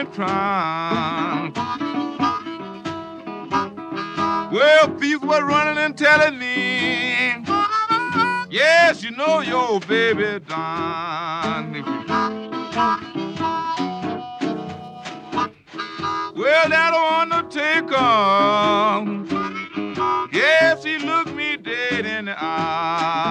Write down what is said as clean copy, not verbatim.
been trying. Well, people were running and telling me, yes, you know your baby done. Well, that undertaker, yes, he looked me dead in the eye.